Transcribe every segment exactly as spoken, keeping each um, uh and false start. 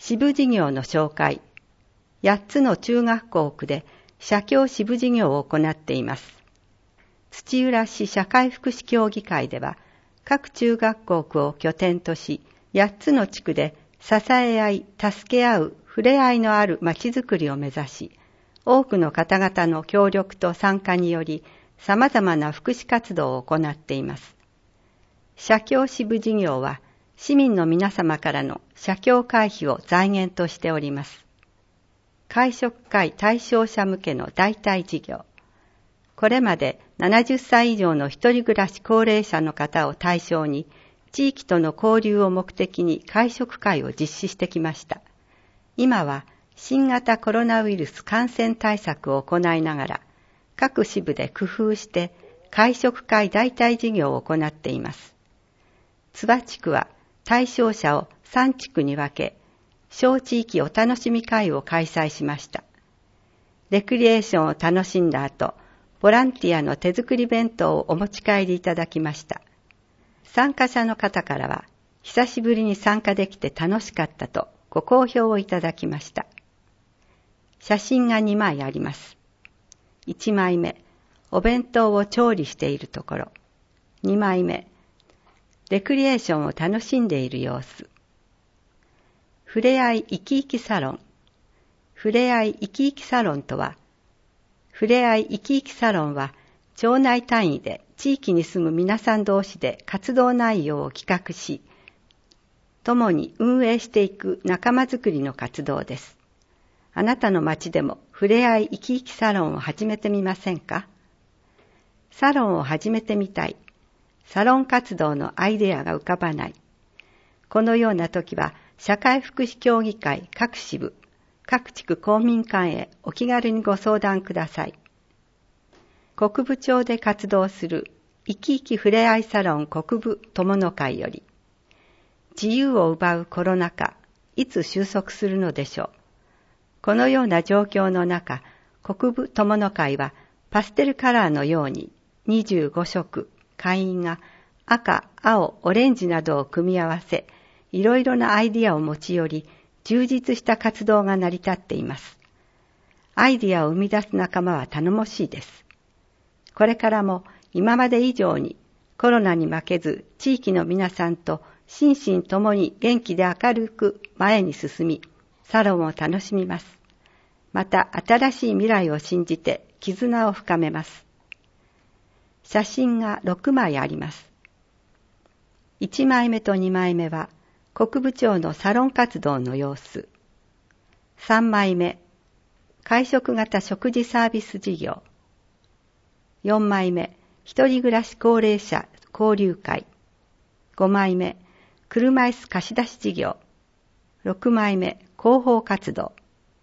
支部事業の紹介。やっつの中学校区で社協支部事業を行っています。土浦市社会福祉協議会では、各中学校区を拠点とし、やっつの地区で支え合い、助け合う、触れ合いのあるまちづくりを目指し、多くの方々の協力と参加により、様々な福祉活動を行っています。社協支部事業は、市民の皆様からの社協会費を財源としております。会食会対象者向けの代替事業。これまでななじゅっさい以上の一人暮らし高齢者の方を対象に、地域との交流を目的に会食会を実施してきました。今は新型コロナウイルス感染対策を行いながら、各支部で工夫して会食会代替事業を行っています。津波地区は対象者をさん地区に分け、小地域お楽しみ会を開催しました。レクリエーションを楽しんだ後、ボランティアの手作り弁当をお持ち帰りいただきました。参加者の方からは、久しぶりに参加できて楽しかったとご好評をいただきました。写真がにまいあります。いちまいめ、お弁当を調理しているところ。にまいめ、レクリエーションを楽しんでいる様子。ふれあい生き生きサロン。ふれあい生き生きサロンとは、ふれあい生き生きサロンは、町内単位で地域に住む皆さん同士で活動内容を企画し、共に運営していく仲間づくりの活動です。あなたの町でもふれあい生き生きサロンを始めてみませんか？サロンを始めてみたい。サロン活動のアイデアが浮かばない。このような時は、社会福祉協議会各支部、各地区公民館へお気軽にご相談ください。国部町で活動する生き生きふれあいサロン国部友の会より、自由を奪うコロナ禍、いつ収束するのでしょう。このような状況の中、国部友の会はパステルカラーのようににじゅうごしょく、会員が赤、青、オレンジなどを組み合わせ、いろいろなアイディアを持ち寄り、充実した活動が成り立っています。アイディアを生み出す仲間は頼もしいです。これからも今まで以上にコロナに負けず地域の皆さんと心身ともに元気で明るく前に進み、サロンを楽しみます。また新しい未来を信じて絆を深めます。写真がろくまいあります。いちまいめとにまいめは国部長のサロン活動の様子。さんまいめ、会食型食事サービス事業。よんまいめ、一人暮らし高齢者交流会。ごまいめ、車椅子貸し出し事業。ろくまいめ、広報活動。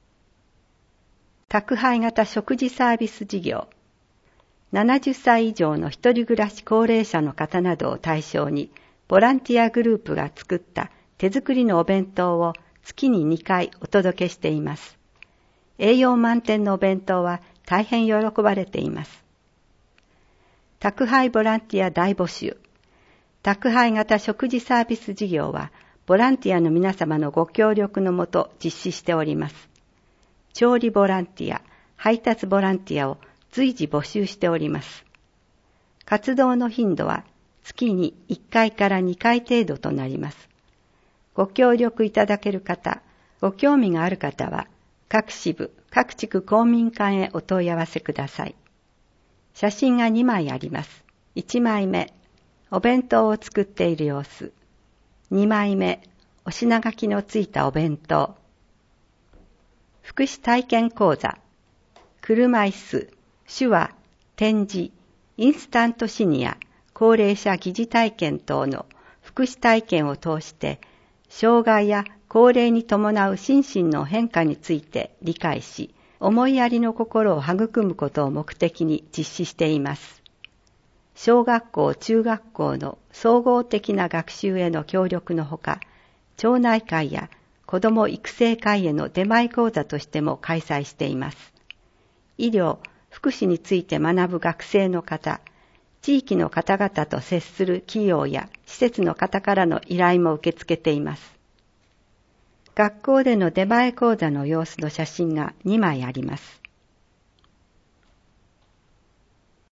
宅配型食事サービス事業。ななじゅっさい以上の一人暮らし高齢者の方などを対象に、ボランティアグループが作った手作りのお弁当を月ににかいお届けしています。栄養満点のお弁当は大変喜ばれています。宅配ボランティア大募集。宅配型食事サービス事業は、ボランティアの皆様のご協力のもと実施しております。調理ボランティア、配達ボランティアを随時募集しております。活動の頻度は月にいっかいからにかい程度となります。ご協力いただける方、ご興味がある方は、各支部、各地区公民館へお問い合わせください。写真がにまいあります。いちまいめ、お弁当を作っている様子。にまいめ、お品書きのついたお弁当。福祉体験講座、車椅子、手話、展示、インスタントシニア、高齢者疑似体験等の福祉体験を通して、障害や高齢に伴う心身の変化について理解し、思いやりの心を育むことを目的に実施しています。小学校、中学校の総合的な学習への協力のほか、町内会や子ども育成会への出前講座としても開催しています。医療、福祉について学ぶ学生の方、地域の方々と接する企業や施設の方からの依頼も受け付けています。 学校での出前講座の様子の写真がにまいあります。